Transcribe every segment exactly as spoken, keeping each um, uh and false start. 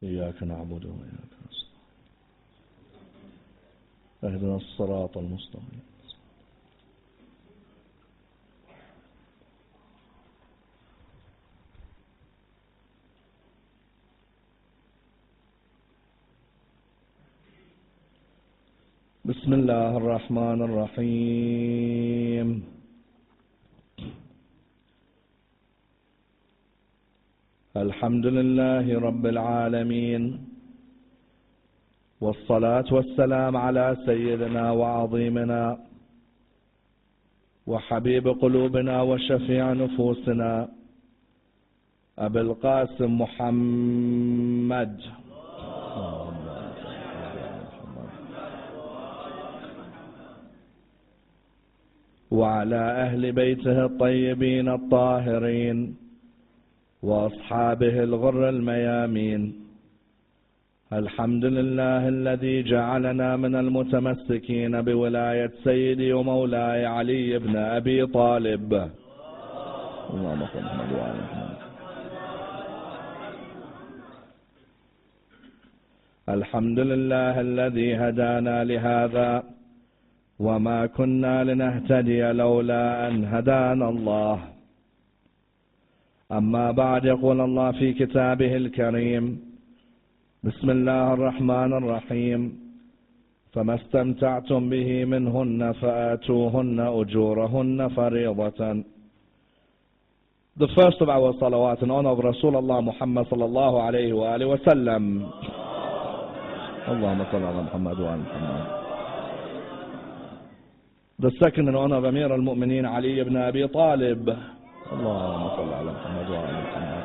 إياك نعبد وإياك نستعين اهدنا الصراط المستقيم بسم الله الرحمن الرحيم الحمد لله رب العالمين والصلاة والسلام على سيدنا وعظيمنا وحبيب قلوبنا وشفيع نفوسنا أبي القاسم محمد وعلى أهل بيته الطيبين الطاهرين وأصحابه الغر الميامين. الحمد لله الذي جعلنا من المتمسكين بولاية سيدي ومولاي علي بن أبي طالب. اللهم صل على محمد. الحمد لله الذي هدانا لهذا وما كنا لنهتدي لولا أن هدانا الله. أما بعد، يقول الله في كتابه الكريم: بسم الله الرحمن الرحيم فما استمتعتم به منهن فآتوهن أجورهن فريضة. The first of our salawat in honor of Rasulullah Muhammad sallallahu alayhi wa alayhi wa sallam. Allahumma salli ala Muhammad wa ala Muhammad. The second in honor of Amir al-Mu'mineen Ali ibn Abi Talib. Allahumma salli ala Muhammad wa ala Muhammad.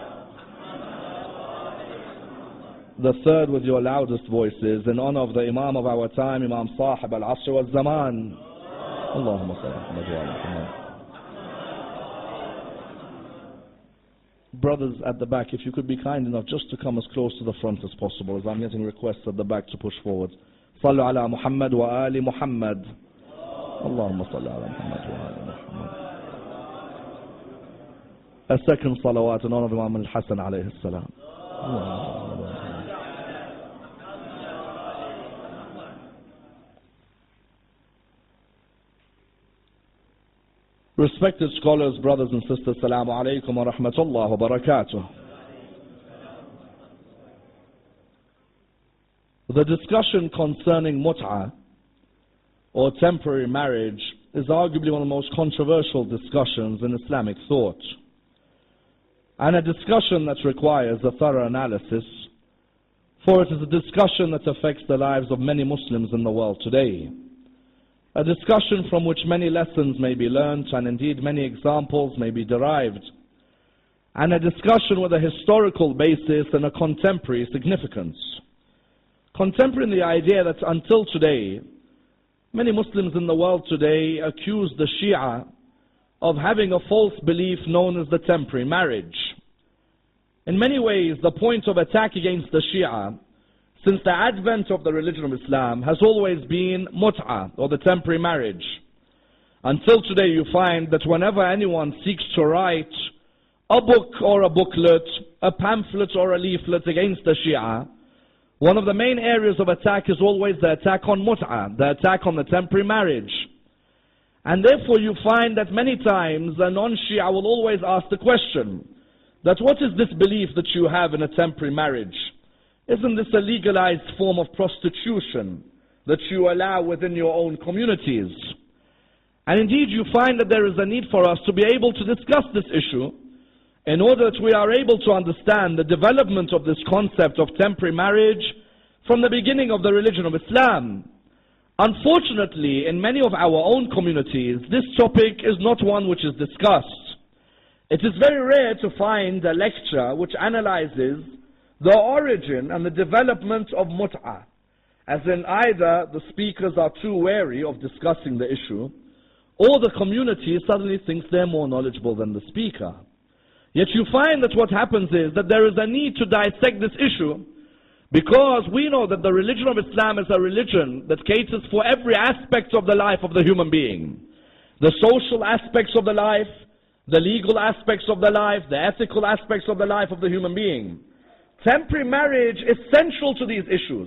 The third with your loudest voices in honor of the Imam of our time, Imam Sahib al-Asr wal-Zaman. Allahumma salli ala Muhammad wa ala Muhammad. Brothers at the back, if you could be kind enough just to come as close to the front as possible, as I'm getting requests at the back to push forward. Sallu ala Muhammad wa ali Muhammad. Allahumma salli ala Muhammad wa ali Muhammad. A second salawat in honor of Imam al-Hasan alayhi salam. Respected scholars, brothers and sisters, Assalamu alaikum wa rahmatullah wa barakatuh. The discussion concerning mut'ah, or temporary marriage, is arguably one of the most controversial discussions in Islamic thought, and a discussion that requires a thorough analysis, for it is a discussion that affects the lives of many Muslims in the world today. A discussion from which many lessons may be learnt, and indeed many examples may be derived, and a discussion with a historical basis and a contemporary significance. Contemporary in the idea that until today, many Muslims in the world today accuse the Shia of having a false belief known as the temporary marriage. In many ways, the point of attack against the Shia since the advent of the religion of Islam has always been mut'ah, or the temporary marriage. Until today you find that whenever anyone seeks to write a book or a booklet, a pamphlet or a leaflet against the Shia, one of the main areas of attack is always the attack on mut'ah, the attack on the temporary marriage. And therefore you find that many times a non-Shia will always ask the question, that what is this belief that you have in a temporary marriage? Isn't this a legalized form of prostitution that you allow within your own communities? And indeed you find that there is a need for us to be able to discuss this issue in order that we are able to understand the development of this concept of temporary marriage from the beginning of the religion of Islam. Unfortunately, in many of our own communities, this topic is not one which is discussed. It is very rare to find a lecture which analyzes the origin and the development of mut'ah, as in either the speakers are too wary of discussing the issue, or the community suddenly thinks they're more knowledgeable than the speaker. Yet you find that what happens is that there is a need to dissect this issue, because we know that the religion of Islam is a religion that caters for every aspect of the life of the human being. The social aspects of the life, the legal aspects of the life, the ethical aspects of the life of the human being. temporary marriage is central to these issues.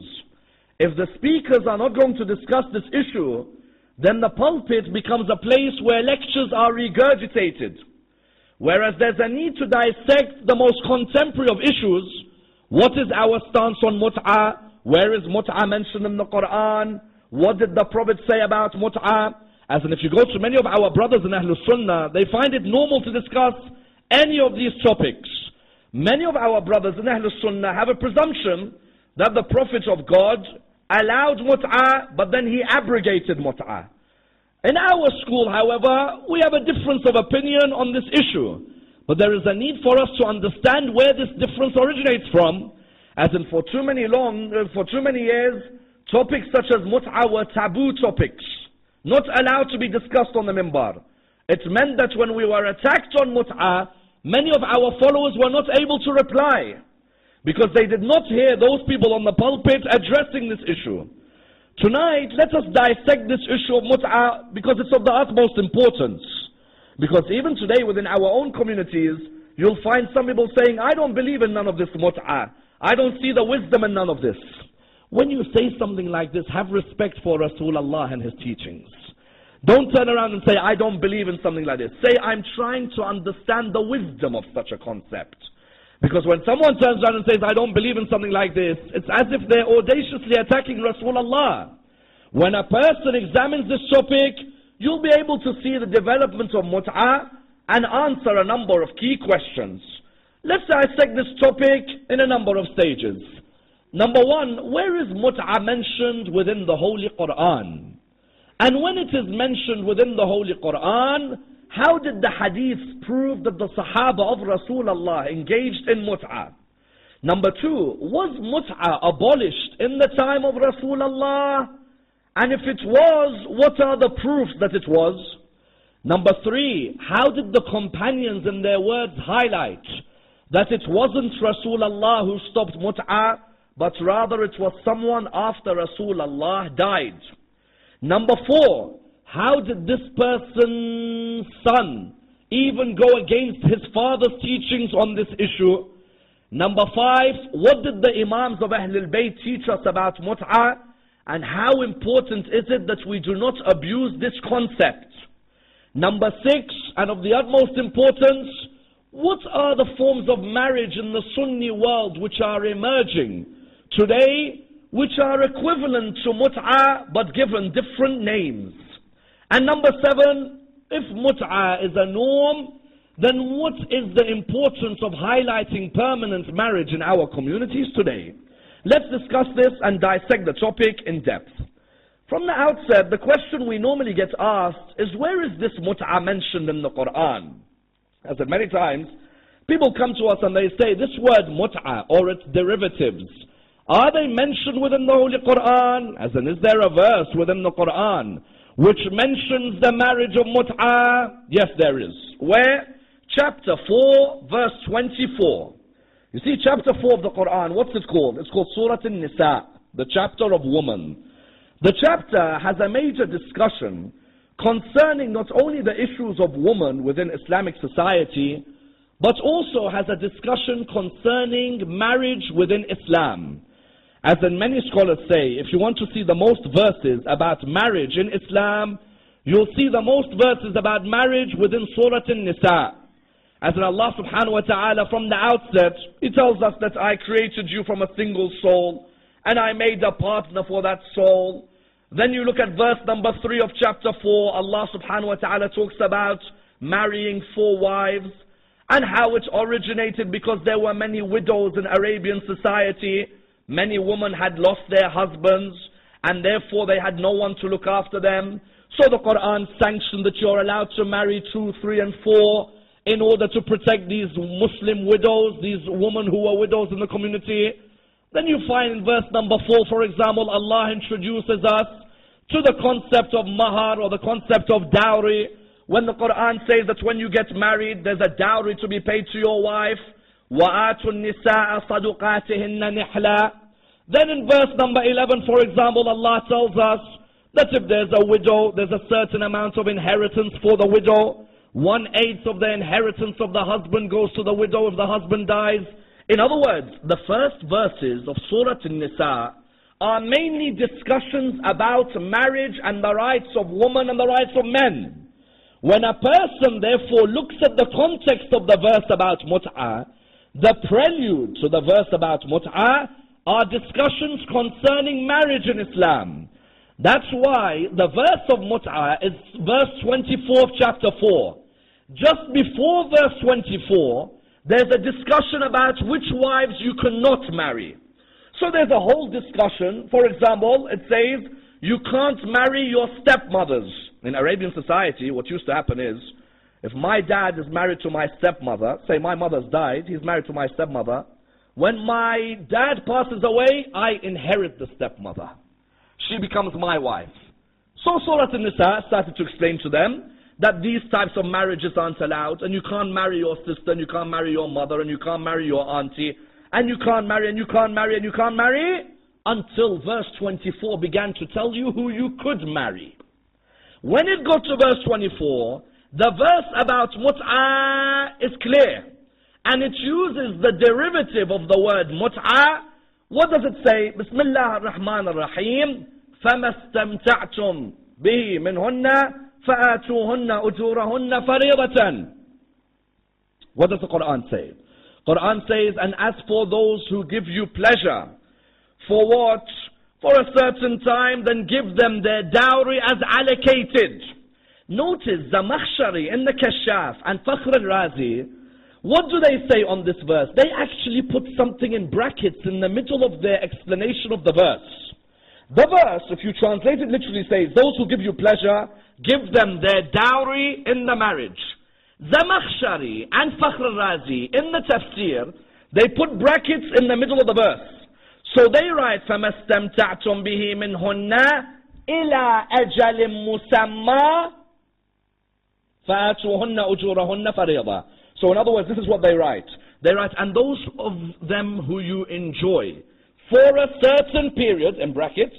If the speakers are not going to discuss this issue, then the pulpit becomes a place where lectures are regurgitated. Whereas there's a need to dissect the most contemporary of issues. What is our stance on mut'ah? Where is mut'ah mentioned in the Quran? What did the Prophet say about mut'ah? As in, if you go to many of our brothers in Ahlul Sunnah, they find it normal to discuss any of these topics. Many of our brothers in Ahlul Sunnah have a presumption that the Prophet of God allowed mut'ah, but then he abrogated mut'ah. In our school, however, we have a difference of opinion on this issue. But there is a need for us to understand where this difference originates from. As in, for too many long, for too many years, topics such as mut'ah were taboo topics, not allowed to be discussed on the minbar. It meant that when we were attacked on mut'ah, many of our followers were not able to reply, because they did not hear those people on the pulpit addressing this issue. Tonight, let us dissect this issue of mut'ah, because it's of the utmost importance. Because even today within our own communities, you'll find some people saying, I don't believe in none of this mut'ah. I don't see the wisdom in none of this. When you say something like this, have respect for Rasulullah and his teachings. Don't turn around and say, I don't believe in something like this. Say, I'm trying to understand the wisdom of such a concept. Because when someone turns around and says, I don't believe in something like this, it's as if they're audaciously attacking Rasulullah. When a person examines this topic, you'll be able to see the development of mut'ah and answer a number of key questions. Let's dissect this topic in a number of stages. Number one, where is mut'ah mentioned within the Holy Quran? And when it is mentioned within the Holy Quran, how did the hadiths prove that the Sahaba of Rasulullah engaged in mut'ah? Number two, was mut'ah abolished in the time of Rasulullah? And if it was, what are the proofs that it was? Number three, how did the companions in their words highlight that it wasn't Rasulullah who stopped mut'ah, but rather it was someone after Rasulullah died? Number four, how did this person's son even go against his father's teachings on this issue? Number five, what did the Imams of Ahlul Bayt teach us about mut'ah? And how important is it that we do not abuse this concept? Number six, and of the utmost importance, what are the forms of marriage in the Sunni world which are emerging today, which are equivalent to mut'ah but given different names? And number seven, if mut'ah is a norm, then what is the importance of highlighting permanent marriage in our communities today? Let's discuss this and dissect the topic in depth. From the outset, the question we normally get asked is, where is this mut'ah mentioned in the Quran? As in many times, people come to us and they say, this word mut'ah or its derivatives, are they mentioned within the Holy Quran? As in, is there a verse within the Quran which mentions the marriage of mut'ah? Yes, there is. Where? Chapter four, verse twenty-four. You see, chapter four of the Quran, what's it called? It's called Surah An-Nisa, the chapter of woman. The chapter has a major discussion concerning not only the issues of woman within Islamic society, but also has a discussion concerning marriage within Islam. As in many scholars say, if you want to see the most verses about marriage in Islam, you'll see the most verses about marriage within Surah An-Nisa. As in Allah subhanahu wa ta'ala from the outset, He tells us that I created you from a single soul, and I made a partner for that soul. Then you look at verse number three of chapter four, Allah subhanahu wa ta'ala talks about marrying four wives, and how it originated because there were many widows in Arabian society. Many women had lost their husbands, and therefore they had no one to look after them. So the Quran sanctioned that you're allowed to marry two, three, and four, in order to protect these Muslim widows, these women who were widows in the community. Then you find in verse number four, for example, Allah introduces us to the concept of mahar, or the concept of dowry, when the Quran says that when you get married, there's a dowry to be paid to your wife. وَآتُوا النِّسَاءَ صَدُقَاتِهِنَّ نِحْلًا. Then in verse number eleven, for example, Allah tells us that if there's a widow, there's a certain amount of inheritance for the widow. One-eighth of the inheritance of the husband goes to the widow if the husband dies. In other words, the first verses of Surah An-Nisa are mainly discussions about marriage and the rights of women and the rights of men. When a person therefore looks at the context of the verse about mut'ah, the prelude to the verse about mut'ah are discussions concerning marriage in Islam. That's why the verse of mut'ah is verse twenty-four of chapter four. Just before verse twenty-four, there's a discussion about which wives you cannot marry. So there's a whole discussion. For example, it says, you can't marry your stepmothers. In Arabian society, what used to happen is, if my dad is married to my stepmother, say my mother's died, he's married to my stepmother, when my dad passes away, I inherit the stepmother. She becomes my wife. So Surah An-Nisa started to explain to them that these types of marriages aren't allowed, and you can't marry your sister, and you can't marry your mother, and you can't marry your auntie, and you can't marry, and you can't marry, and you can't marry, until verse twenty-four began to tell you who you could marry. When it got to verse twenty-four, the verse about mut'ah is clear, and it uses the derivative of the word mut'ah. What does it say? Bismillah ar-Rahman ar-Rahim. فَمَا اسْتَمْتَعْتُمْ بِهِ مِنْهُنَّ فَآتُوهُنَّ أُجُورَهُنَّ فَرِيضَةً. What does the Quran say? Quran says, and as for those who give you pleasure, for what? For a certain time, then give them their dowry as allocated. Notice Zamakhshari in the Kashaf and Fakhr al-Razi, what do they say on this verse? They actually put something in brackets in the middle of their explanation of the verse. The verse, if you translate it literally, says, those who give you pleasure, give them their dowry in the marriage. Zamakhshari and Fakhr al-Razi in the tafsir, they put brackets in the middle of the verse. So they write, فَمَا اسْتَمْتَعْتُمْ بِهِ مِنْهُنَّ إِلَىٰ أَجَلٍ مُسَمَّى فَآتُوهُنَّ أُجُورَهُنَّ فَرِيضًا. So in other words, this is what they write. They write, and those of them who you enjoy for a certain period, in brackets,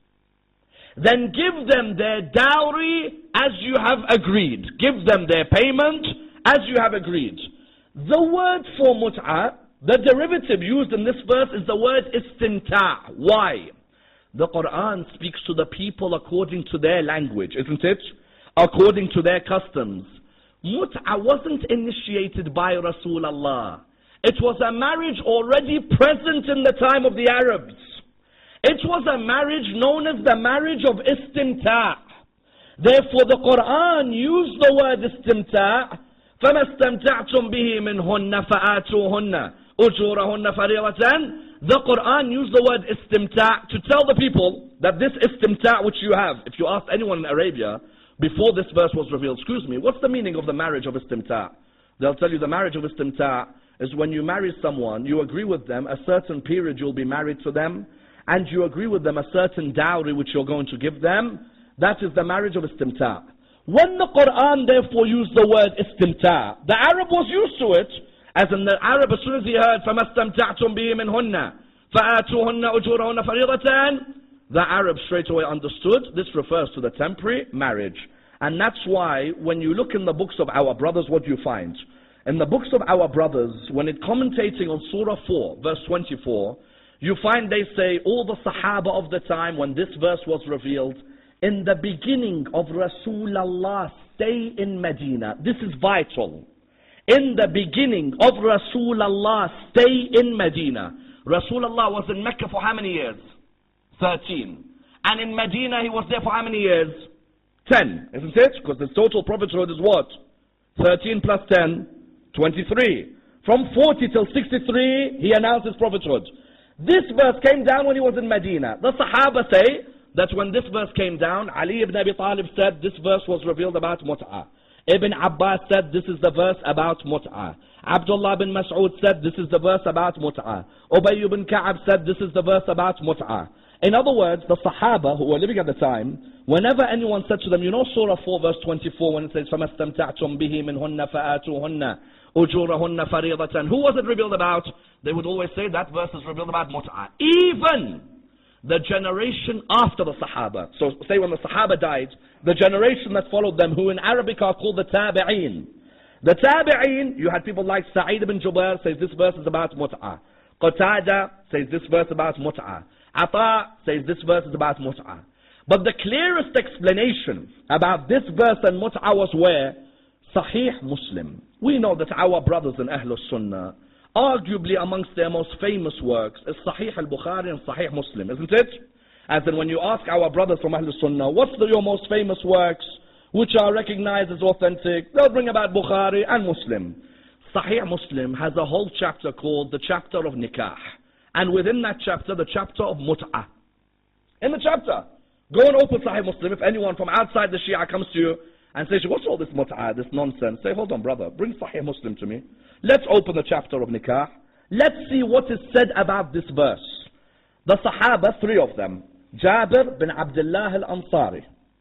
then give them their dowry as you have agreed. Give them their payment as you have agreed. The word for mut'ah, the derivative used in this verse is the word istimta'. Why? The Quran speaks to the people according to their language, isn't it? According to their customs. Mut'ah wasn't initiated by Rasulullah. It was a marriage already present in the time of the Arabs. It was a marriage known as the marriage of istimta'. Therefore the Quran used the word istimta'. فَمَا اسْتَمْتَعْتُمْ بِهِ مِنْهُنَّ فَآتُوهُنَّ أُجُورَهُنَّ فَرِيضَةً. The Quran used the word istimta' to tell the people that this istimta' which you have, if you ask anyone in Arabia, before this verse was revealed, excuse me, what's the meaning of the marriage of istimta'? They'll tell you the marriage of istimta' is when you marry someone, you agree with them, a certain period you'll be married to them, and you agree with them a certain dowry which you're going to give them. That is the marriage of istimta'. When the Quran therefore used the word istimta', the Arab was used to it, as in the Arab, as soon as he heard, فَمَا اسْتَمْتَعْتُمْ بِهِ مِنْهُنَّ فَآتُوهُنَّ أُجُورَهُنَّ فَرِيضَةً, the Arab straight away understood this refers to the temporary marriage. And that's why when you look in the books of our brothers, what do you find? In the books of our brothers, when it commentating on Surah four, verse twenty-four, you find they say, all the Sahaba of the time when this verse was revealed, in the beginning of Rasulullah, stay in Medina. This is vital. In the beginning of Rasulullah, stay in Medina. Rasulullah was in Mecca for how many years? thirteen. And in Medina he was there for how many years? ten, isn't it? Because the total prophethood is what? thirteen plus ten, twenty-three. From forty till sixty-three, he announced his prophethood. This verse came down when he was in Medina. The Sahaba say that when this verse came down, Ali ibn Abi Talib said this verse was revealed about mut'ah. Ibn Abbas said this is the verse about mut'ah. Abdullah bin Mas'ud said this is the verse about mut'ah. Ubay ibn Ka'ab said this is the verse about mut'ah. In other words, the Sahaba who were living at the time, whenever anyone said to them, you know Surah four verse twenty-four when it says فَمَا اسْتَمْتَعْتُمْ بِهِ مِنْهُنَّ فَآتُوهُنَّ أُجُورَهُنَّ فَرِيضَةً, who was it revealed about? They would always say that verse is revealed about mut'ah. Even the generation after the Sahaba. So say when the Sahaba died, the generation that followed them, who in Arabic are called the Tabi'een, The Tabi'een, you had people like Sa'id ibn Jubair says this verse is about mut'ah. Qatada says this verse about mut'ah. Ata says this verse is about mut'ah. But the clearest explanation about this verse and mut'ah was where? Sahih Muslim. We know that our brothers in Ahlul Sunnah, arguably amongst their most famous works, is Sahih al-Bukhari and Sahih Muslim, isn't it? As in when you ask our brothers from Ahlul Sunnah, what's the, your most famous works which are recognized as authentic? They'll bring about Bukhari and Muslim. Sahih Muslim has a whole chapter called the chapter of nikah. And within that chapter, the chapter of mut'ah. In the chapter, go and open Sahih Muslim. If anyone from outside the Shia comes to you and says, what's all this mut'ah, this nonsense? Say, hold on brother, bring Sahih Muslim to me. Let's open the chapter of nikah. Let's see what is said about this verse. The Sahaba, three of them. Jabir bin Abdullah al-Ansari.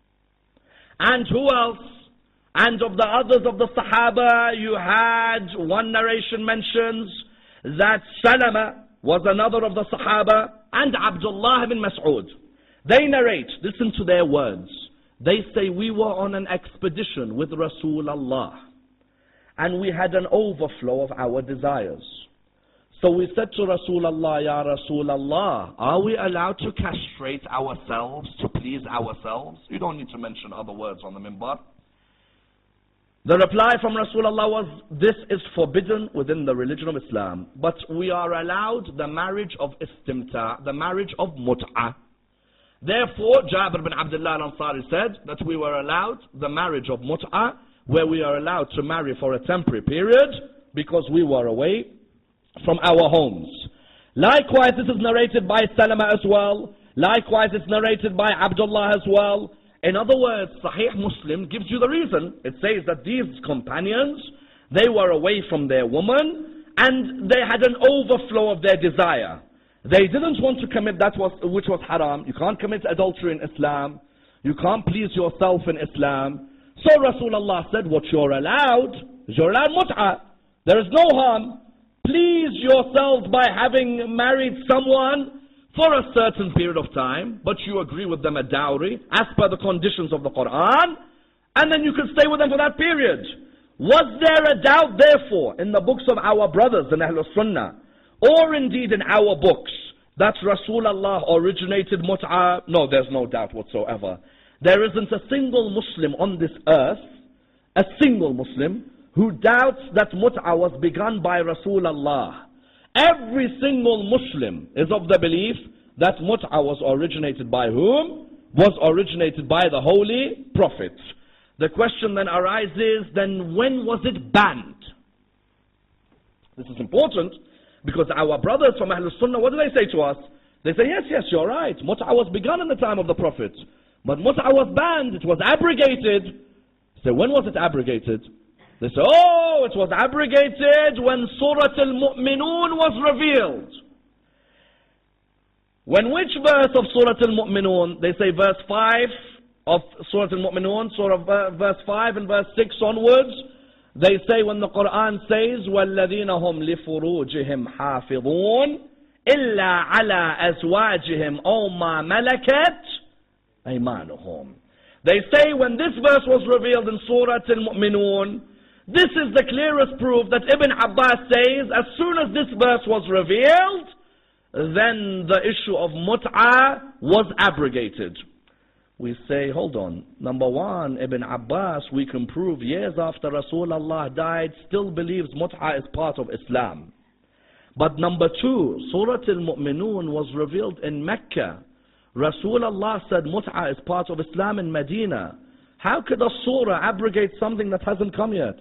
And who else? And of the others of the Sahaba, you had, one narration mentions that Salama was another of the Sahaba, and Abdullah bin Mas'ud. They narrate, listen to their words. They say, we were on an expedition with Rasulullah, and we had an overflow of our desires. So we said to Rasulullah, Ya Rasulullah, are we allowed to castrate ourselves to please ourselves? You don't need to mention other words on the minbar. The reply from Rasulullah was, this is forbidden within the religion of Islam, but we are allowed the marriage of istimta, the marriage of mut'ah. Therefore, Jabir bin Abdullah al-Ansari said that we were allowed the marriage of mut'ah, where we are allowed to marry for a temporary period because we were away from our homes. Likewise, this is narrated by Salama as well. Likewise, it's narrated by Abdullah as well. In other words, Sahih Muslim gives you the reason. It says that these companions, they were away from their woman and they had an overflow of their desire. They didn't want to commit that was, which was haram. You can't commit adultery in Islam. You can't please yourself in Islam. So Rasulullah said, what you're allowed, you're allowed mut'ah. There is no harm. Please yourselves by having married someone for a certain period of time, but you agree with them a dowry as per the conditions of the Quran, and then you can stay with them for that period. Was there a doubt therefore in the books of our brothers in Ahlul Sunnah, or indeed in our books, that Rasulullah originated mut'ah? No, there's no doubt whatsoever. There isn't a single Muslim on this earth, a single Muslim, who doubts that mut'ah was begun by Rasulullah. Every single Muslim is of the belief that mut'ah was originated by whom? Was originated by the Holy Prophet. The question then arises, then when was it banned? This is important because our brothers from Ahlul Sunnah, what do they say to us? They say, yes, yes, you're right. Mut'ah was begun in the time of the Prophet. But mut'ah was banned, it was abrogated. So when was it abrogated? They say, oh, it was abrogated when Surah Al-Mu'minun was revealed. When which verse of Surah Al-Mu'minun? They say verse five of Surah Al-Mu'minun, Surah verse five and verse six onwards. They say when the Quran says, وَالَّذِينَ هُمْ لِفُرُوجِهِمْ حَافِظُونَ إِلَّا عَلَىٰ أَزْوَاجِهِمْ أَوْ مَا مَلَكَتْ أَيْمَانُهُمْ. They say when this verse was revealed in Surah Al-Mu'minun, this is the clearest proof that Ibn Abbas says as soon as this verse was revealed, then the issue of mut'ah was abrogated. We say, hold on. Number one, Ibn Abbas, we can prove years after Rasulullah died, still believes mut'ah is part of Islam. But number two, Surah Al-Mu'minun was revealed in Mecca. Rasulullah said mut'ah is part of Islam in Medina. How could a surah abrogate something that hasn't come yet?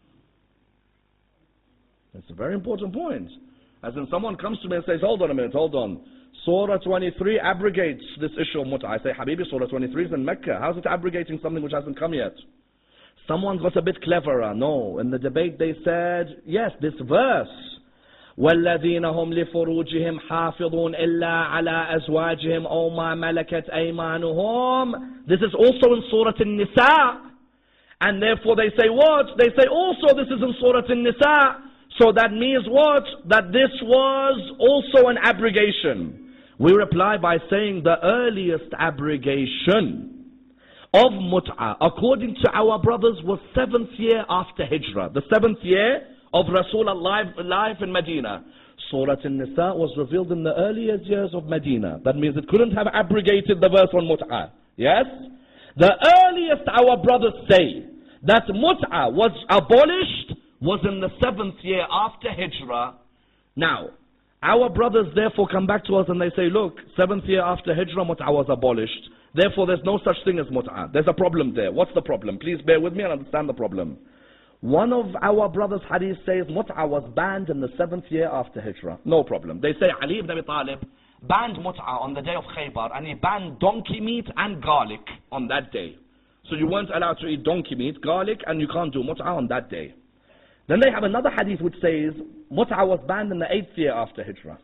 That's a very important point. As in someone comes to me and says, hold on a minute, hold on. Surah twenty-three abrogates this issue of mut'ah. I say, Habibi, Surah twenty-three is in Mecca. How's it abrogating something which hasn't come yet? Someone got a bit cleverer. No, in the debate they said, yes, this verse, وَالَّذِينَ هُمْ لِفُرُوجِهِمْ حَافِظُونَ إِلَّا عَلَىٰ أَزْوَاجِهِمْ أَوْ مَا مَلَكَتْ أَيْمَانُهُمْ. This is also in Surah An-Nisa. And therefore they say what? They say also this is in Surah An-Nisa. So that means what? That this was also an abrogation. We reply by saying the earliest abrogation of mut'ah, according to our brothers, was seventh year after Hijrah. The seventh year of Rasulullah life in Medina. Surah An-Nisa was revealed in the earliest years of Medina. That means it couldn't have abrogated the verse on mut'ah. Yes? The earliest our brothers say that mut'ah was abolished was in the seventh year after Hijrah. Now, our brothers therefore come back to us and they say, look, seventh year after Hijrah, mut'ah was abolished. Therefore, there's no such thing as mut'ah. There's a problem there. What's the problem? Please bear with me and understand the problem. One of our brothers' hadith says mut'ah was banned in the seventh year after Hijrah. No problem. They say Ali ibn Abi Talib banned mut'ah on the day of Khaybar, and he banned donkey meat and garlic on that day. So you weren't allowed to eat donkey meat, garlic, and you can't do mut'ah on that day. Then they have another hadith which says mut'ah was banned in the eighth year after Hijrah.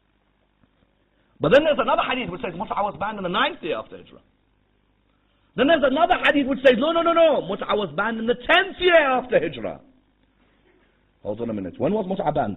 But then there's another hadith which says mut'ah was banned in the ninth year after Hijrah. Then there's another hadith which says, no, no, no, no, mut'ah was banned in the tenth year after Hijrah. Hold on a minute. When was mut'ah banned?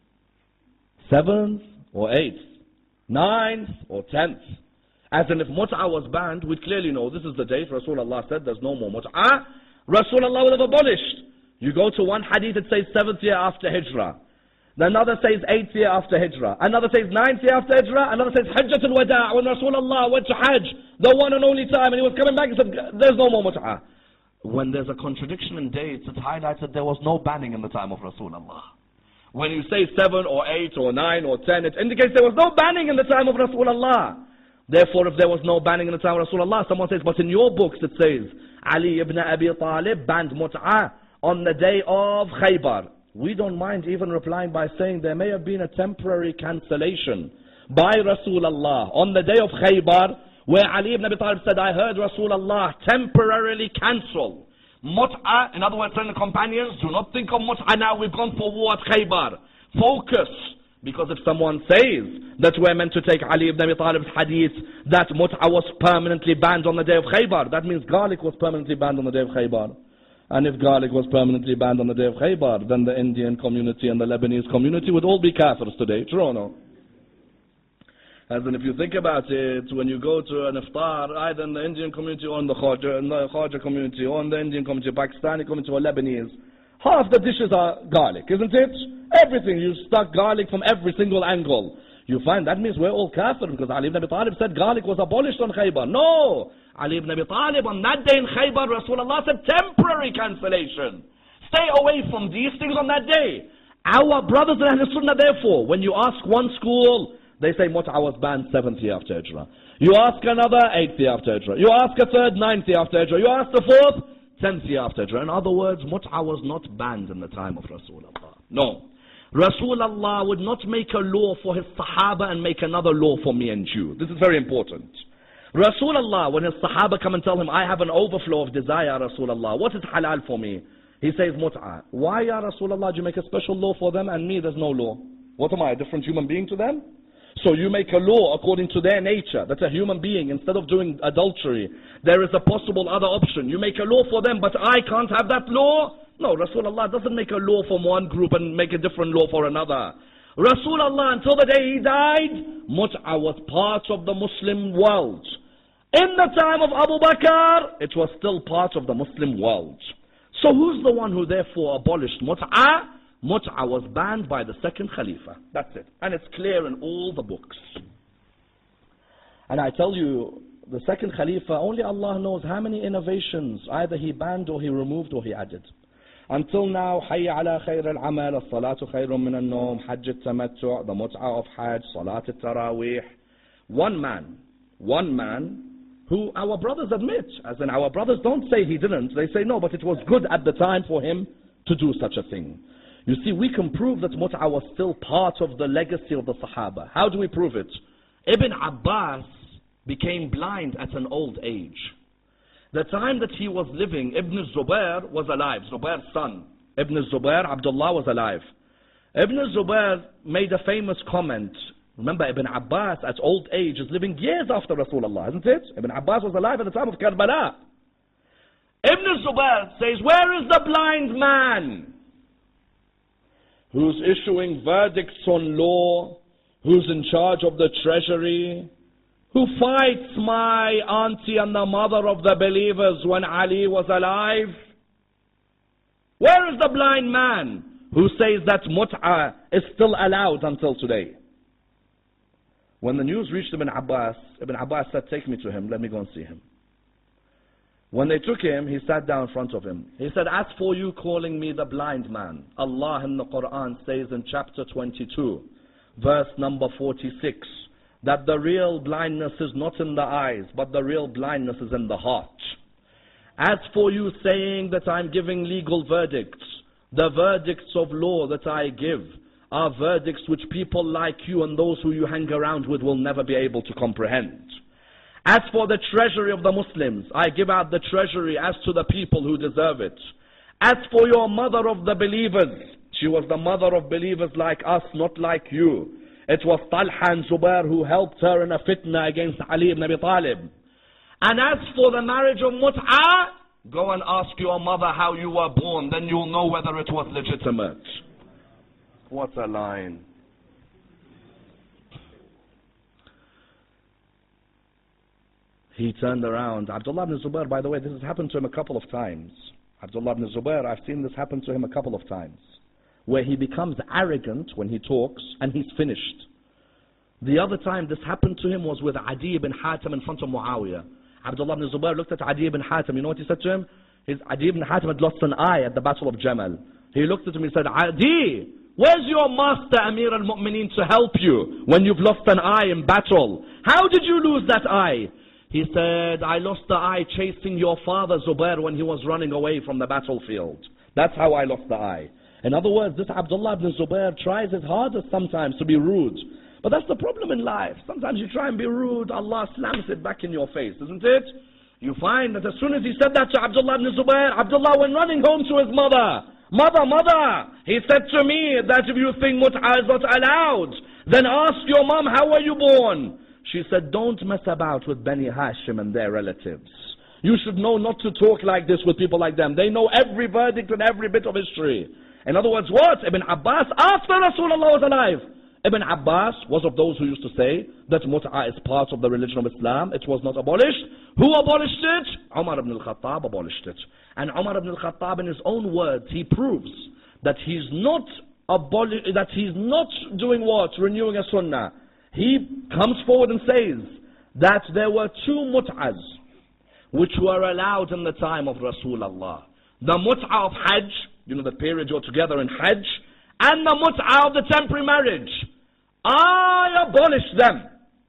Seventh or eighth? Ninth or tenth? As in, if mut'ah was banned, we'd clearly know this is the date Rasulullah said there's no more mut'ah. Rasulullah would have abolished. You go to one hadith, it says seventh year after Hijrah. Another says eighth year after Hijrah. Another says ninth year after Hijrah. Another says Hajjatul Wada', when Rasulullah went to Hajj, the one and only time, and he was coming back, he said, there's no more mut'ah. When there's a contradiction in dates, it highlights that there was no banning in the time of Rasulullah. When you say seven or eight or nine or ten, it indicates there was no banning in the time of Rasulullah. Therefore, if there was no banning in the time of Rasulullah, someone says, but in your books it says, Ali ibn Abi Talib banned mut'ah on the day of Khaybar. We don't mind even replying by saying there may have been a temporary cancellation by Rasulullah on the day of Khaybar, where Ali ibn Abi Talib said, I heard Rasulullah temporarily cancel mut'ah. In other words, telling the companions, do not think of mut'ah now, we've gone for war at Khaybar. Focus. Because if someone says that we're meant to take Ali ibn Abi Talib's hadith that mut'ah was permanently banned on the day of Khaybar, that means garlic was permanently banned on the day of Khaybar. And if garlic was permanently banned on the day of Khaybar, then the Indian community and the Lebanese community would all be kafirs today. True or no? As in, if you think about it, when you go to an iftar, either in the Indian community or in the Khaja, in the Khaja community, or in the Indian community, Pakistani community, or Lebanese, half the dishes are garlic, isn't it? Everything, you stuck garlic from every single angle. You find that means we're all kafir, because Ali ibn Abi Talib said garlic was abolished on Khaybar. No! Ali ibn Abi Talib on that day in Khaybar, Rasulullah said temporary cancellation. Stay away from these things on that day. Our brothers in Ahl Sunnah, therefore, when you ask one school, they say mut'ah was banned seventh year after Hijrah. You ask another, eighth year after Hijrah. You ask a third, ninth year after Hijrah. You ask the fourth, tenth year after Hijrah. In other words, mut'ah was not banned in the time of Rasulullah. No. Rasulullah would not make a law for his Sahaba and make another law for me and you. This is very important. Rasulullah, when his Sahaba come and tell him, I have an overflow of desire, Rasulullah, what is halal for me? He says mut'ah. Why, ya Rasulullah, do you make a special law for them and me there's no law? What am I, a different human being to them? So you make a law according to their nature, that a human being, instead of doing adultery, there is a possible other option. You make a law for them, but I can't have that law? No, Rasulullah doesn't make a law for one group and make a different law for another. Rasulullah, until the day he died, mut'ah was part of the Muslim world. In the time of Abu Bakr, it was still part of the Muslim world. So who's the one who therefore abolished mut'ah? Mut'ah was banned by the second Khalifa. That's it. And it's clear in all the books. And I tell you, the second Khalifa, only Allah knows how many innovations either he banned or he removed or he added. Until now, Hayya ala khayr al-amal, as-salatu khayrun min al-nawm, Hajj al-tamattu', the mut'ah of Hajj, Salat al-tarawih. One man, one man, who our brothers admit, as in our brothers don't say he didn't, they say no, but it was good at the time for him to do such a thing. You see, we can prove that mut'ah was still part of the legacy of the Sahaba. How do we prove it? Ibn Abbas became blind at an old age. The time that he was living, Ibn Zubair was alive, Zubair's son. Ibn Zubair, Abdullah, was alive. Ibn Zubair made a famous comment. Remember, Ibn Abbas at old age is living years after Rasulullah, isn't it? Ibn Abbas was alive at the time of Karbala. Ibn Zubair says, where is the blind man who's issuing verdicts on law, who's in charge of the treasury, who fights my auntie and the mother of the believers when Ali was alive? Where is the blind man who says that mut'a is still allowed until today? When the news reached Ibn Abbas, Ibn Abbas said, take me to him, let me go and see him. When they took him, he sat down in front of him. He said, as for you calling me the blind man, Allah in the Quran says in chapter twenty-two, verse number forty-six, that the real blindness is not in the eyes, but the real blindness is in the heart. As for you saying that I'm giving legal verdicts, the verdicts of law that I give are verdicts which people like you and those who you hang around with will never be able to comprehend. As for the treasury of the Muslims, I give out the treasury as to the people who deserve it. As for your mother of the believers, she was the mother of believers like us, not like you. It was Talha and Zubair who helped her in a fitna against Ali ibn Abi Talib. And as for the marriage of mut'a, go and ask your mother how you were born, then you'll know whether it was legitimate. What a line. He turned around. Abdullah ibn Zubair, by the way, this has happened to him a couple of times. Abdullah ibn Zubair, I've seen this happen to him a couple of times, where he becomes arrogant when he talks and he's finished. The other time this happened to him was with Adi ibn Hatim in front of Muawiyah. Abdullah ibn Zubair looked at Adi ibn Hatim. You know what he said to him? His, Adi ibn Hatim had lost an eye at the Battle of Jamal. He looked at him and said, Adi, where's your master Amir al-Mu'mineen to help you when you've lost an eye in battle? How did you lose that eye? He said, I lost the eye chasing your father Zubair when he was running away from the battlefield. That's how I lost the eye. In other words, this Abdullah ibn Zubair tries his hardest sometimes to be rude. But that's the problem in life. Sometimes you try and be rude, Allah slams it back in your face, isn't it? You find that as soon as he said that to Abdullah ibn Zubair, Abdullah went running home to his mother. Mother, mother, he said to me that if you think mut'a is not allowed, then ask your mom, how were you born? She said, don't mess about with Bani Hashim and their relatives. You should know not to talk like this with people like them. They know every verdict and every bit of history. In other words, what? Ibn Abbas, after Rasulullah was alive, Ibn Abbas was of those who used to say that mut'a is part of the religion of Islam. It was not abolished. Who abolished it? Umar ibn al-Khattab abolished it. And Umar ibn al-Khattab, in his own words, he proves that he's not aboli- that he's not doing what? Renewing a sunnah. He comes forward and says that there were two mut'as which were allowed in the time of Rasulullah. The mut'a of Hajj, you know the period you're together in Hajj, and the mut'a of the temporary marriage. I abolish them.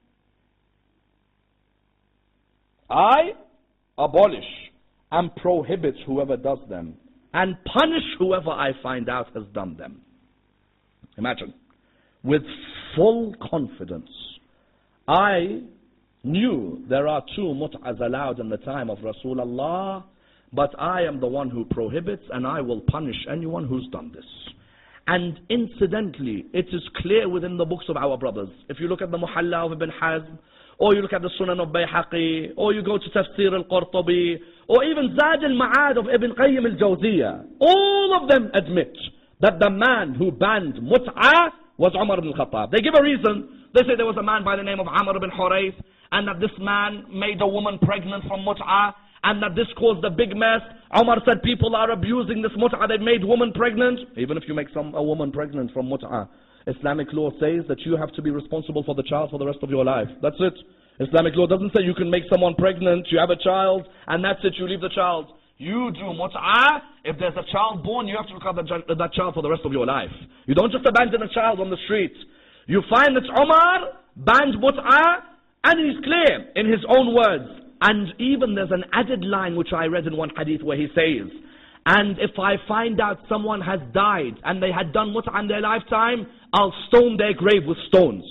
I abolish and prohibit whoever does them and punish whoever I find out has done them. Imagine. With full confidence, I knew there are two mut'as allowed in the time of Rasulullah, but I am the one who prohibits and I will punish anyone who's done this. And incidentally, it is clear within the books of our brothers. If you look at the Muhalla of Ibn Hazm, or you look at the Sunan of Bayhaqi, or you go to Tafsir al-Qurtubi, or even Zad al-Ma'ad of Ibn Qayyim al-Jawziyah, all of them admit that the man who banned mut'a was Umar ibn al-Khattab. They give a reason. They say there was a man by the name of Amr ibn Hurayth, and that this man made a woman pregnant from mut'a, and that this caused a big mess. Umar said people are abusing this mut'a, they've made women pregnant. Even if you make some a woman pregnant from mut'a, Islamic law says that you have to be responsible for the child for the rest of your life. That's it. Islamic law doesn't say you can make someone pregnant, you have a child, and that's it, you leave the child. You do mut'a. If there's a child born, you have to look after that, that child for the rest of your life. You don't just abandon a child on the street. You find that Umar banned mut'a, and he's clear in his own words. And even there's an added line which I read in one hadith where he says, and if I find out someone has died and they had done mut'a in their lifetime, I'll stone their grave with stones.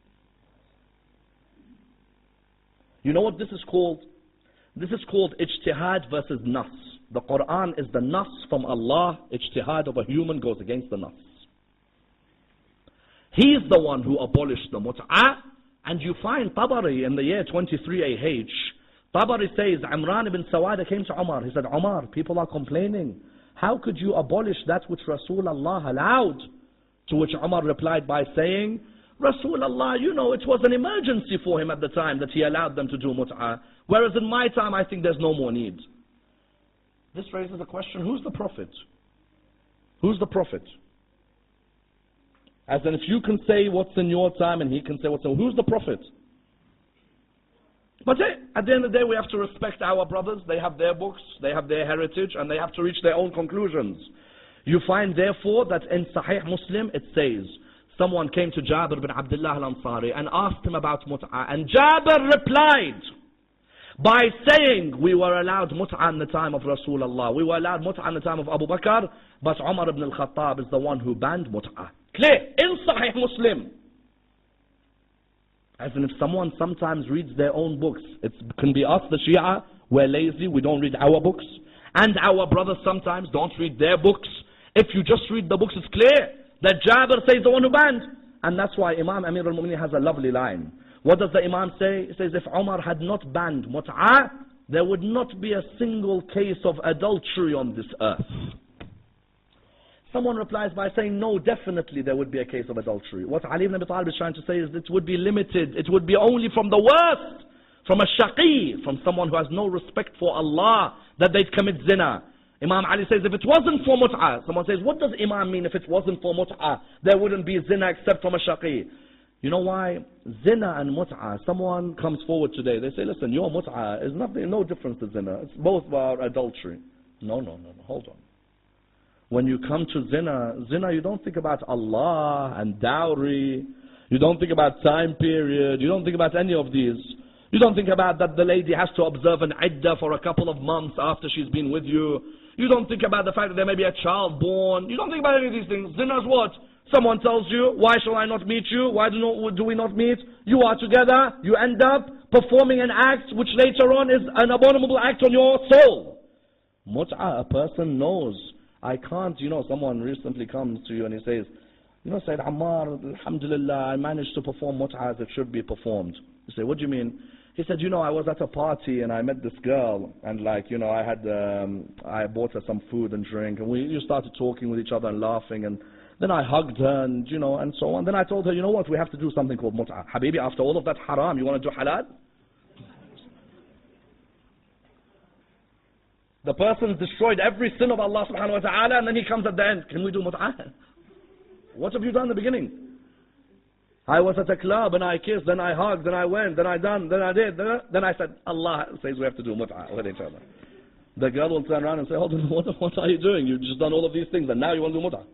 You know what this is called? This is called ijtihad versus nas. The Quran is the nas from Allah. Ijtihad of a human goes against the nas. He's the one who abolished the mut'a. And you find Tabari in the year twenty-three A H. Tabari says, Imran ibn Sawada came to Umar. He said, Umar, people are complaining. How could you abolish that which Rasulullah allowed? To which Umar replied by saying, Rasulullah, you know, it was an emergency for him at the time that he allowed them to do mut'ah. Whereas in my time, I think there's no more need. This raises the question, who's the Prophet? Who's the Prophet? As in, if you can say what's in your time and he can say what's in, who's the Prophet? But hey, at the end of the day, we have to respect our brothers. They have their books, they have their heritage, and they have to reach their own conclusions. You find, therefore, that in Sahih Muslim, it says, someone came to Jabir bin Abdullah al-Ansari and asked him about mut'ah. And Jabir replied by saying, we were allowed mut'ah in the time of Rasulullah. We were allowed mut'ah in the time of Abu Bakr, but Umar ibn al-Khattab is the one who banned mut'ah. Clear, in Sahih Muslim. As in, if someone sometimes reads their own books, it can be us, the Shia, we're lazy, we don't read our books. And our brothers sometimes don't read their books. If you just read the books, it's clear that Jabir says the one who banned. And that's why Imam Amir al-Mu'mineen has a lovely line. What does the Imam say? He says, if Umar had not banned mut'ah, there would not be a single case of adultery on this earth. Someone replies by saying, no, definitely there would be a case of adultery. What Ali ibn Abi Talib is trying to say is it would be limited. It would be only from the worst, from a shaqi, from someone who has no respect for Allah, that they'd commit zina. Imam Ali says, if it wasn't for mut'ah, someone says, what does Imam mean if it wasn't for mut'ah? There wouldn't be zina except from a shaqi. You know why? Zina and mut'ah, someone comes forward today, they say, listen, your mut'ah is nothing, no difference to zina. It's both are adultery. No, no, no, no, hold on. When you come to zina, zina, you don't think about Allah and dowry. You don't think about time period. You don't think about any of these. You don't think about that the lady has to observe an iddah for a couple of months after she's been with you. You don't think about the fact that there may be a child born. You don't think about any of these things. Zina is what? Someone tells you, why shall I not meet you? Why do, not, do we not meet? You are together. You end up performing an act which later on is an abominable act on your soul. Mut'ah, a person knows. I can't, you know, someone recently comes to you and he says, you know, Sayyid Ammar, alhamdulillah, I managed to perform mut'ah as it should be performed. You say, what do you mean? He said, you know, I was at a party and I met this girl and like, you know, I had, um, I bought her some food and drink and we you started talking with each other and laughing and then I hugged her and, you know, and so on. Then I told her, you know what, we have to do something called mut'ah. Habibi, after all of that haram, you want to do halal? The person's destroyed every sin of Allah subhanahu wa ta'ala and then he comes at the end. Can we do mut'ah? What have you done in the beginning? I was at a club and I kissed, then I hugged, then I went, then I done, then I did. Then I, then I said, Allah says we have to do mut'ah with each other. The girl will turn around and say, hold on, what, what are you doing? You've just done all of these things and now you want to do mut'ah.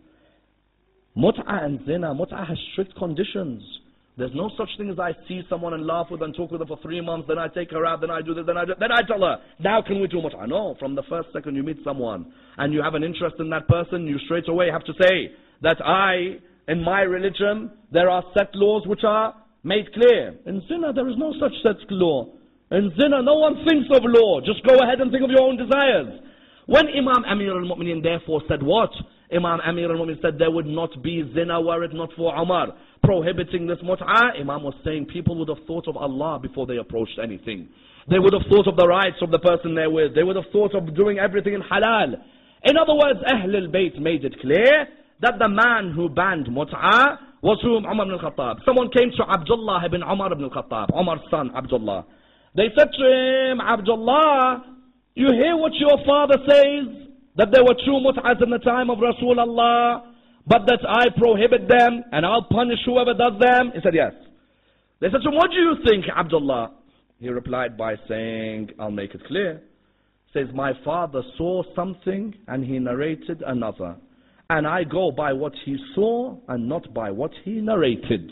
Mut'ah and zina, mut'ah has strict conditions. There's no such thing as I see someone and laugh with and talk with her for three months, then I take her out, then I do this, then I do, then I tell her, now can we do mut'ah? No, from the first second you meet someone and you have an interest in that person, you straight away have to say that I, in my religion, there are set laws which are made clear. In zina, there is no such set law. In zina, no one thinks of law. Just go ahead and think of your own desires. When Imam Amir al-Mu'mineen therefore said what? Imam Amir al-Mu'mineen said there would not be zina were it not for Umar prohibiting this mut'ah. Imam was saying people would have thought of Allah before they approached anything. They would have thought of the rights of the person they're with. They would have thought of doing everything in halal. In other words, Ahlul Bayt made it clear that the man who banned mut'ah was whom? Umar ibn al-Khattab. Someone came to Abdullah ibn Umar ibn al-Khattab, Umar's son, Abdullah. They said to him, Abdullah, you hear what your father says? That there were two mut'ahs in the time of Rasulullah, but that I prohibit them and I'll punish whoever does them? He said, yes. They said to him, what do you think, Abdullah? He replied by saying, I'll make it clear. He says, my father saw something and he narrated another. And I go by what he saw and not by what he narrated.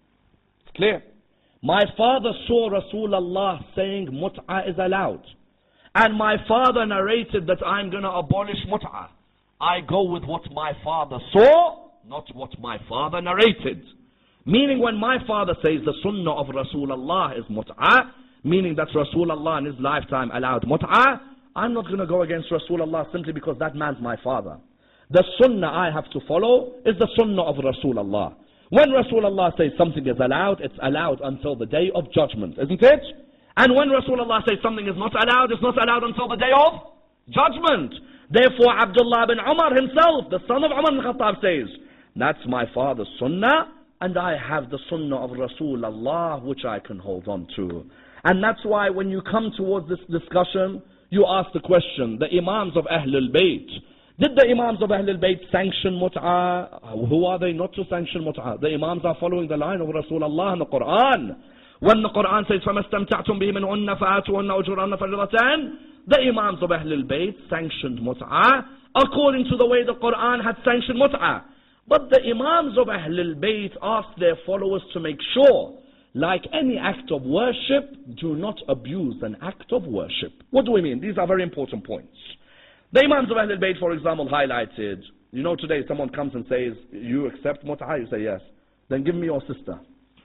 It's clear. My father saw Rasulullah saying mut'ah is allowed. And my father narrated that I'm going to abolish mut'ah. I go with what my father saw, not what my father narrated. Meaning when my father says the sunnah of Rasulullah is mut'ah, meaning that Rasulullah in his lifetime allowed mut'ah, I'm not going to go against Rasulullah simply because that man's my father. The sunnah I have to follow is the sunnah of Rasulullah. When Rasulullah says something is allowed, it's allowed until the day of judgment, isn't it? And when Rasulullah says something is not allowed, it's not allowed until the day of judgment. Therefore, Abdullah bin Umar himself, the son of Umar ibn Khattab says, that's my father's sunnah, and I have the sunnah of Rasulullah which I can hold on to. And that's why when you come towards this discussion, you ask the question, the Imams of Ahlul Bayt, did the Imams of Ahlul Bayt sanction mut'ah? Who are they not to sanction mut'ah? The Imams are following the line of Rasulullah in the Quran. When the Quran says, فَمَسْتَمْتَعْتُمْ بِهِ مِنْهُنَّ فَآتُوهُنَّ أُجُورَهُنَّ فَرِيضَةً, the Imams of Ahlul Bayt sanctioned mut'ah according to the way the Quran had sanctioned mut'ah. But the Imams of Ahlul Bayt asked their followers to make sure, like any act of worship, do not abuse an act of worship. What do we mean? These are very important points. The Imams of Ahlul Bayt, for example, highlighted, you know, today someone comes and says, you accept mut'ah? You say yes. Then give me your sister.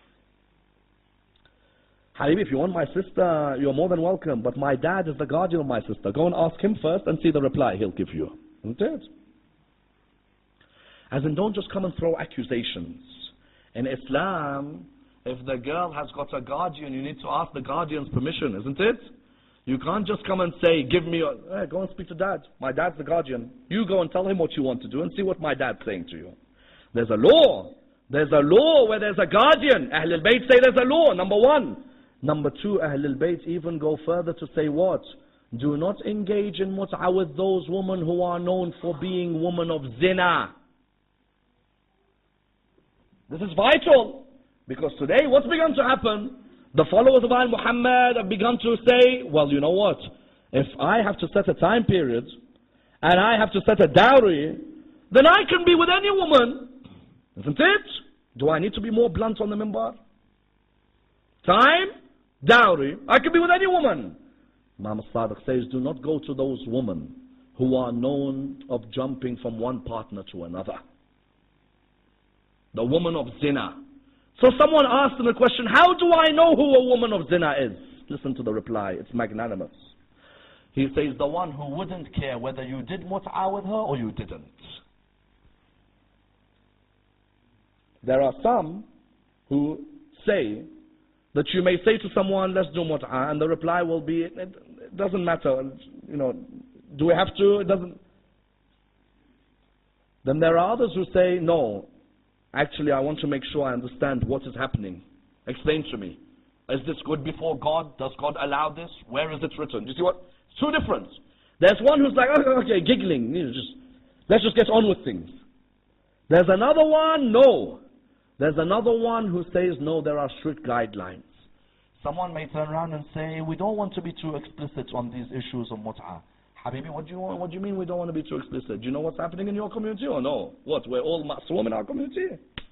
Habibi, if you want my sister, you're more than welcome, but my dad is the guardian of my sister. Go and ask him first and see the reply he'll give you. Isn't it? As in, don't just come and throw accusations. In Islam, if the girl has got a guardian, you need to ask the guardian's permission, isn't it? You can't just come and say, give me your... Hey, go and speak to dad. My dad's the guardian. You go and tell him what you want to do and see what my dad's saying to you. There's a law. There's a law where there's a guardian. Ahlul Bayt say there's a law, number one. Number two, Ahlul Bayt even go further to say what? Do not engage in mut'ah with those women who are known for being women of zina. This is vital. Because today, what's begun to happen? The followers of Al Muhammad have begun to say, well, you know what? If I have to set a time period, and I have to set a dowry, then I can be with any woman. Isn't it? Do I need to be more blunt on the minbar? Time, dowry, I can be with any woman. Imam al-Sadiq says, do not go to those women who are known of jumping from one partner to another. The woman of zina. So someone asked him a question, how do I know who a woman of zina is? Listen to the reply, it's magnanimous. He says, the one who wouldn't care whether you did mut'ah with her or you didn't. There are some who say that you may say to someone, let's do mut'ah, and the reply will be, it, it doesn't matter, you know, do we have to? It doesn't. Then there are others who say, no, actually I want to make sure I understand what is happening. Explain to me. Is this good before God? Does God allow this? Where is it written? Do you see what? It's two different. There's one who's like, okay, okay giggling, you know, just, let's just get on with things. There's another one, no. There's another one who says, no, there are strict guidelines. Someone may turn around and say, we don't want to be too explicit on these issues of mut'ah. Habibi, what do you want, what do you mean we don't want to be too explicit? Do you know what's happening in your community or no? What, we're all ma'soom in our community?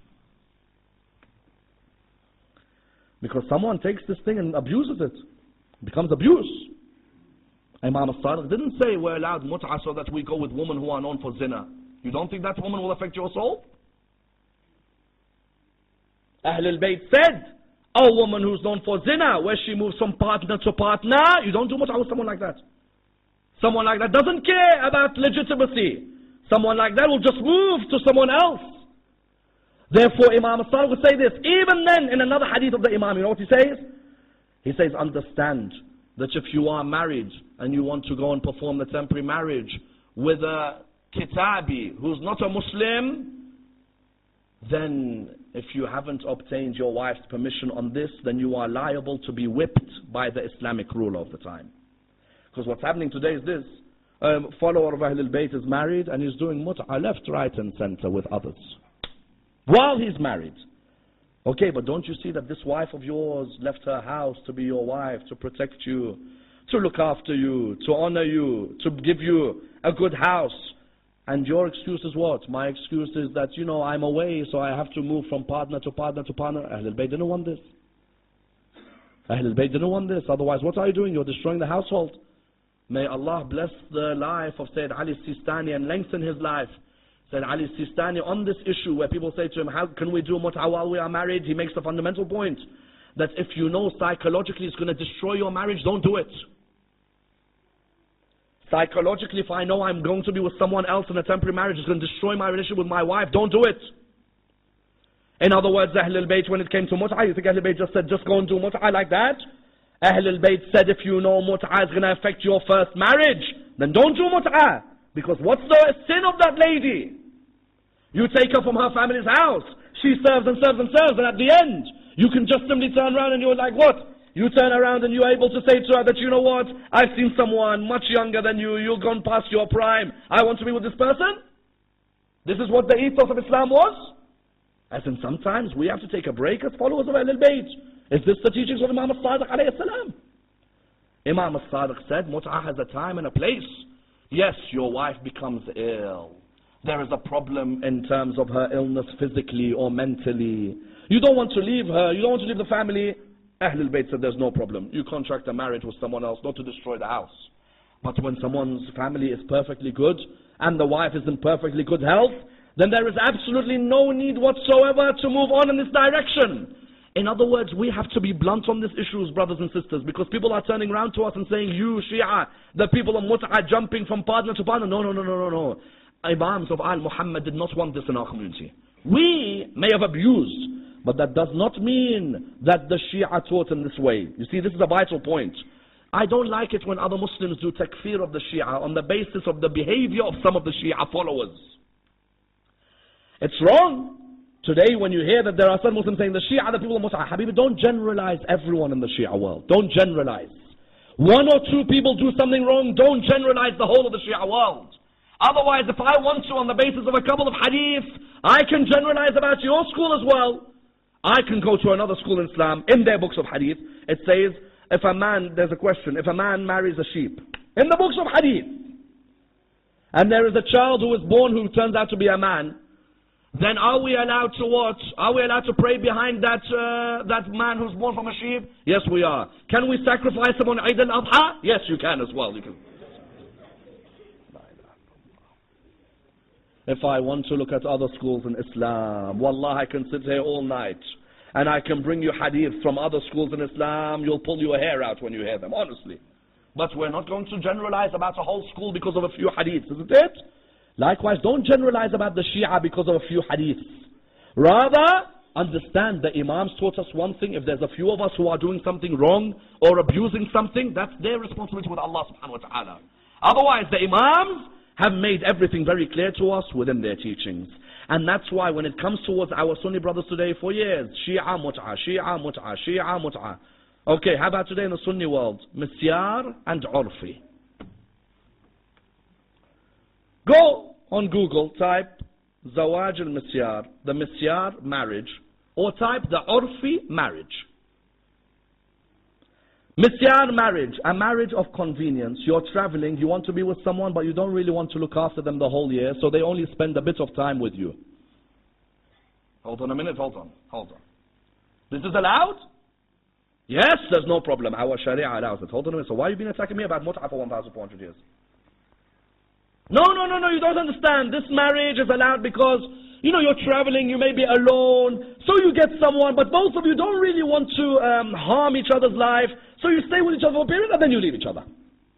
Because someone takes this thing and abuses it. It becomes abuse. Imam al-Sadiq didn't say we're allowed mut'ah so that we go with women who are known for zina. You don't think that woman will affect your soul? Ahlul Bayt said, a woman who's known for zina, where she moves from partner to partner, you don't do mut'ah with someone like that. Someone like that doesn't care about legitimacy. Someone like that will just move to someone else. Therefore, Imam al-Sadiq would say this. Even then, in another hadith of the Imam, you know what he says? He says, understand that if you are married and you want to go and perform the temporary marriage with a kitabi who's not a Muslim, then if you haven't obtained your wife's permission on this, then you are liable to be whipped by the Islamic ruler of the time. Because what's happening today is this. A follower of Ahlul Bayt is married and he's doing mut'ah left, right and center with others. While he's married. Okay, but don't you see that this wife of yours left her house to be your wife, to protect you, to look after you, to honor you, to give you a good house. And your excuse is what? My excuse is that, you know, I'm away, so I have to move from partner to partner to partner. Ahlul Bayt didn't want this. Ahlul Bayt didn't want this. Otherwise, what are you doing? You're destroying the household. May Allah bless the life of Sayyid Ali Sistani and lengthen his life. Sayyid Ali Sistani on this issue where people say to him, how can we do mut'ah while we are married? He makes the fundamental point that if you know psychologically it's going to destroy your marriage, don't do it. Psychologically, if I know I'm going to be with someone else in a temporary marriage, it's going to destroy my relationship with my wife, don't do it. In other words, Ahlul Bayt, when it came to mut'ah, you think Ahlul Bayt just said, just go and do mut'ah like that? Ahlul Bayt said, if you know mut'ah is going to affect your first marriage, then don't do mut'ah. Because what's the sin of that lady? You take her from her family's house. She serves and serves and serves, and at the end, you can just simply turn around and you're like, what? You turn around and you're able to say to her that, you know what, I've seen someone much younger than you, you've gone past your prime, I want to be with this person? This is what the ethos of Islam was? As in sometimes we have to take a break as followers of Ahlul Bayt. Is this the teachings of Imam al-Sadiq alayhi salam? Imam al-Sadiq said, Mut'ah has a time and a place. Yes, your wife becomes ill. There is a problem in terms of her illness physically or mentally. You don't want to leave her, you don't want to leave the family. Ahlul Bayt said there's no problem. You contract a marriage with someone else, not to destroy the house. But when someone's family is perfectly good, and the wife is in perfectly good health, then there is absolutely no need whatsoever to move on in this direction. In other words, we have to be blunt on these issues, brothers and sisters, because people are turning around to us and saying, you Shia, the people of Mut'ah jumping from partner to partner. No, no, no, no, no, no. Imams of Al Muhammad did not want this in our community. We may have abused, but that does not mean that the Shia taught in this way. You see, this is a vital point. I don't like it when other Muslims do takfir of the Shia on the basis of the behavior of some of the Shia followers. It's wrong. Today when you hear that there are some Muslims saying the Shia are the people of Mut'ah, Habibi, don't generalize everyone in the Shia world. Don't generalize. One or two people do something wrong, don't generalize the whole of the Shia world. Otherwise, if I want to, on the basis of a couple of hadith, I can generalize about your school as well. I can go to another school in Islam, in their books of hadith, it says, if a man, there's a question, if a man marries a sheep, in the books of hadith, and there is a child who is born who turns out to be a man, then are we allowed to watch? Are we allowed to pray behind that uh, that man who's born from a sheep? Yes, we are. Can we sacrifice him on Eid al-Adha? Yes, you can as well. You can. If I want to look at other schools in Islam, wallah, I can sit here all night. And I can bring you hadith from other schools in Islam. You'll pull your hair out when you hear them, honestly. But we're not going to generalize about a whole school because of a few hadiths, isn't it? Likewise, don't generalize about the Shia because of a few hadiths. Rather, understand the Imams taught us one thing. If there's a few of us who are doing something wrong or abusing something, that's their responsibility with Allah subhanahu wa ta'ala. Otherwise, the Imams have made everything very clear to us within their teachings. And that's why when it comes towards our Sunni brothers today, for years, Shia Mut'ah, Shia Mut'ah, Shia Mut'ah. Okay, how about today in the Sunni world? Misyar and Urfi. Go on Google, type Zawaj al-Misyar, the Misyar marriage, or type the Urfi marriage. Misyar marriage, a marriage of convenience. You're traveling, you want to be with someone, but you don't really want to look after them the whole year, so they only spend a bit of time with you. Hold on a minute, hold on, hold on. This is allowed? Yes, there's no problem. Our Sharia allows it. Hold on a minute, so why have you been attacking me about Mut'ah for one thousand four hundred years? No, no, no, no, you don't understand. This marriage is allowed because, you know, you're traveling, you may be alone, so you get someone, but both of you don't really want to um, harm each other's life, so you stay with each other for a period and then you leave each other.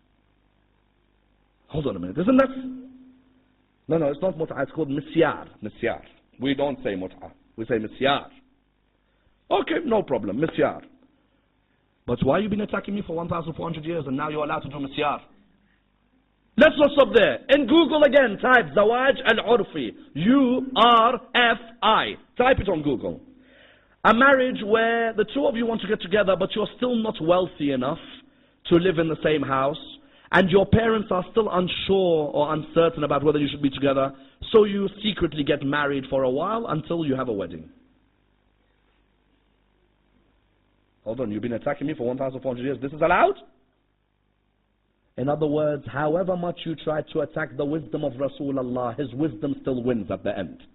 Hold on a minute, isn't that? No, no, it's not Mut'ah, it's called Misyar. Misyar. We don't say Mut'ah, we say Misyar. Okay, no problem, Misyar. But why have you been attacking me for one thousand four hundred years and now you're allowed to do Misyar? Let's not stop there. In Google again, type Zawaj al-Urfi. U R F I. Type it on Google. A marriage where the two of you want to get together, but you're still not wealthy enough to live in the same house, and your parents are still unsure or uncertain about whether you should be together, so you secretly get married for a while until you have a wedding. Hold on, you've been attacking me for one thousand four hundred years. This is allowed? In other words, however much you try to attack the wisdom of Rasulullah, his wisdom still wins at the end.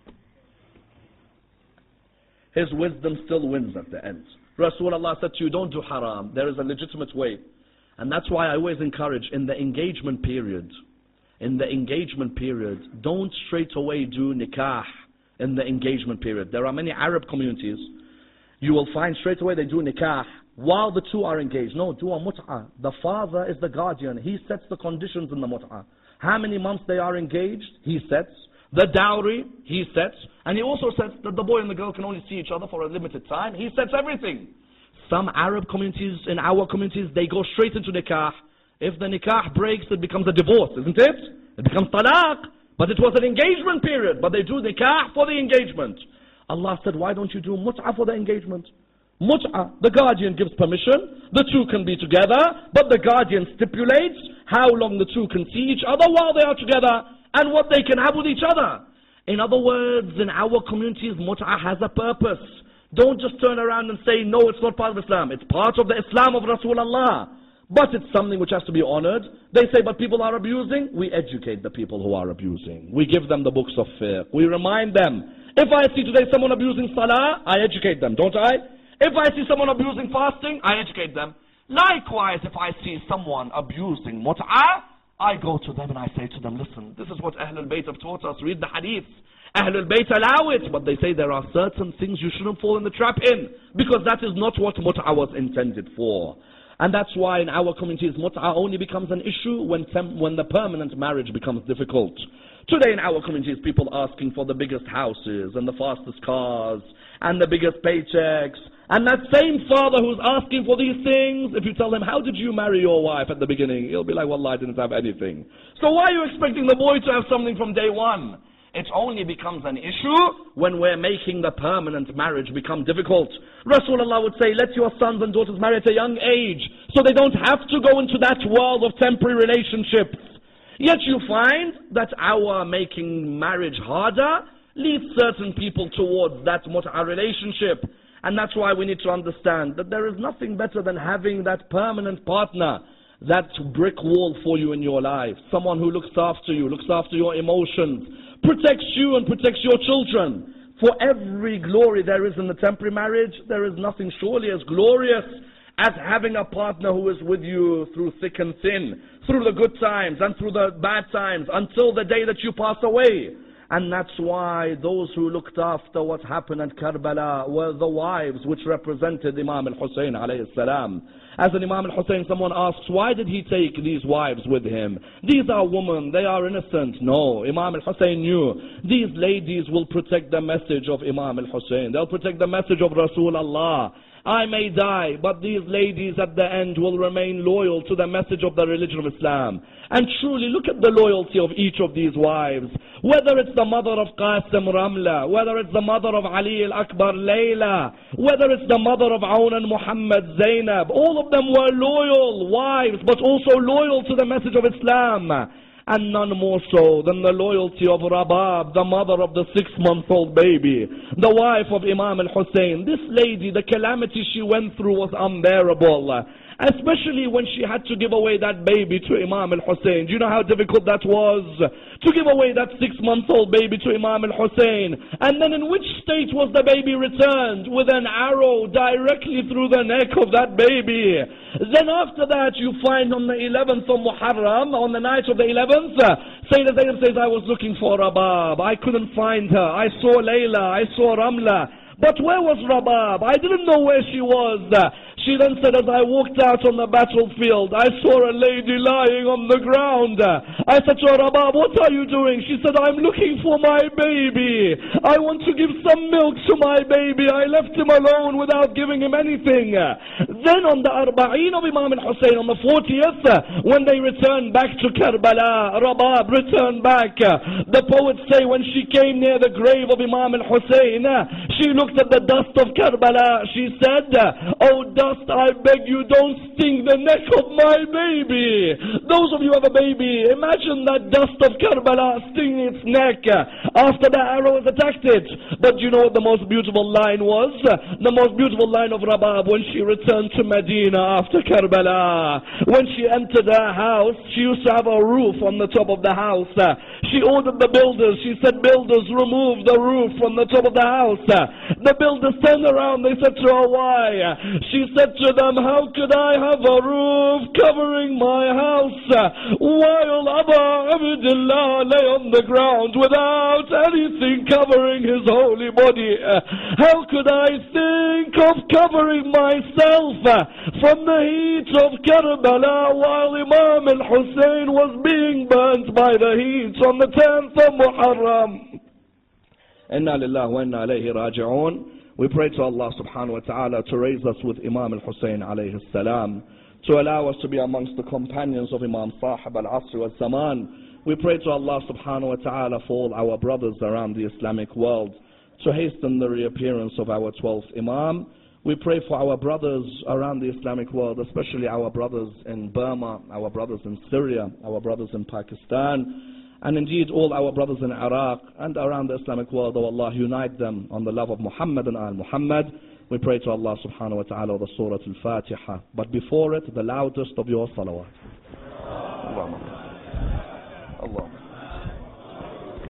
His wisdom still wins at the end. Rasulullah said to you, don't do haram. There is a legitimate way. And that's why I always encourage in the engagement period, in the engagement period, don't straight away do nikah in the engagement period. There are many Arab communities, you will find straight away they do nikah while the two are engaged. No, do a mut'ah. The father is the guardian. He sets the conditions in the mut'ah. How many months they are engaged, he sets. The dowry, he sets. And he also sets that the boy and the girl can only see each other for a limited time. He sets everything. Some Arab communities, in our communities, they go straight into nikah. If the nikah breaks, it becomes a divorce, isn't it? It becomes talaq. But it was an engagement period. But they do nikah for the engagement. Allah said, why don't you do mut'ah for the engagement? Mut'ah, the guardian gives permission, the two can be together, but the guardian stipulates how long the two can see each other while they are together and what they can have with each other. In other words, in our communities, mut'ah has a purpose. Don't just turn around and say, no, it's not part of Islam. It's part of the Islam of Rasulullah. But it's something which has to be honored. They say, but people are abusing. We educate the people who are abusing. We give them the books of fiqh. We remind them. If I see today someone abusing salah, I educate them, don't I? If I see someone abusing fasting, I educate them. Likewise, if I see someone abusing mut'ah, I go to them and I say to them, listen, this is what Ahlul Bayt have taught us. Read the hadiths. Ahlul Bayt allow it, but they say there are certain things you shouldn't fall in the trap in, because that is not what mut'ah was intended for. And that's why in our communities, mut'ah only becomes an issue when, when the permanent marriage becomes difficult. Today in our communities, people asking for the biggest houses and the fastest cars and the biggest paychecks. And that same father who's asking for these things, if you tell him, how did you marry your wife at the beginning? He'll be like, well, I didn't have anything. So why are you expecting the boy to have something from day one? It only becomes an issue when we're making the permanent marriage become difficult. Rasulullah would say, let your sons and daughters marry at a young age, so they don't have to go into that world of temporary relationships. Yet you find that our making marriage harder leads certain people towards that mut'ah relationship. And that's why we need to understand that there is nothing better than having that permanent partner, that brick wall for you in your life. Someone who looks after you, looks after your emotions, protects you and protects your children. For every glory there is in the temporary marriage, there is nothing surely as glorious as having a partner who is with you through thick and thin, through the good times and through the bad times, until the day that you pass away. And that's why those who looked after what happened at Karbala were the wives which represented Imam al-Hussein alayhi salam. As an Imam al-Hussein, someone asks, why did he take these wives with him? These are women, they are innocent. No, Imam al-Hussein knew these ladies will protect the message of Imam al-Hussein. They'll protect the message of Rasulullah. I may die, but these ladies at the end will remain loyal to the message of the religion of Islam. And truly, look at the loyalty of each of these wives. Whether it's the mother of Qasim Ramla, whether it's the mother of Ali al-Akbar Layla, whether it's the mother of Aun and Muhammad Zainab, all of them were loyal wives, but also loyal to the message of Islam. And none more so than the loyalty of Rabab, the mother of the six-month-old baby, the wife of Imam al-Hussein. This lady, the calamity she went through was unbearable. Especially when she had to give away that baby to Imam al-Hussein. Do you know how difficult that was? To give away that six-month-old baby to Imam al-Hussein. And then in which state was the baby returned? With an arrow directly through the neck of that baby. Then after that you find on the eleventh of Muharram, on the night of the eleventh, Sayyidah Zainab says, I was looking for Rabab. I couldn't find her. I saw Layla. I saw Ramla. But where was Rabab? I didn't know where she was. She then said, as I walked out on the battlefield, I saw a lady lying on the ground. I said to her, Rabab, what are you doing? She said, I'm looking for my baby. I want to give some milk to my baby. I left him alone without giving him anything. Then on the Arba'een of Imam al-Hussein, on the fortieth, when they returned back to Karbala, Rabab returned back. The poets say when she came near the grave of Imam al-Hussein, she looked at the dust of Karbala. She said, oh dust, I beg you, don't sting the neck of my baby. Those of you who have a baby, imagine that dust of Karbala stinging its neck after the arrow has attacked it. But you know what the most beautiful line was? The most beautiful line of Rabab when she returned to Medina after Karbala. When she entered her house, she used to have a roof on the top of the house. She ordered the builders, she said, builders, remove the roof from the top of the house. The builders turned around, they said to her, why? She said to them, how could I have a roof covering my house while Aba Abdullah lay on the ground without anything covering his holy body? How could I think of covering myself from the heat of Karbala while Imam al-Hussein was being burnt by the heat on the tenth of Muharram? Inna lillahi wa inna alayhi raji'un. We pray to Allah subhanahu wa ta'ala to raise us with Imam al-Hussein alayhi salam, to allow us to be amongst the companions of Imam Sahib al-Asr wal-Zaman. We pray to Allah subhanahu wa ta'ala for all our brothers around the Islamic world, to hasten the reappearance of our twelfth Imam. We pray for our brothers around the Islamic world, especially our brothers in Burma, our brothers in Syria, our brothers in Pakistan, and indeed all our brothers in Iraq and around the Islamic world. Oh Allah, unite them on the love of Muhammad and al-Muhammad. We pray to Allah subhanahu wa ta'ala the Surah Al-Fatiha. But before it, the loudest of your salawat.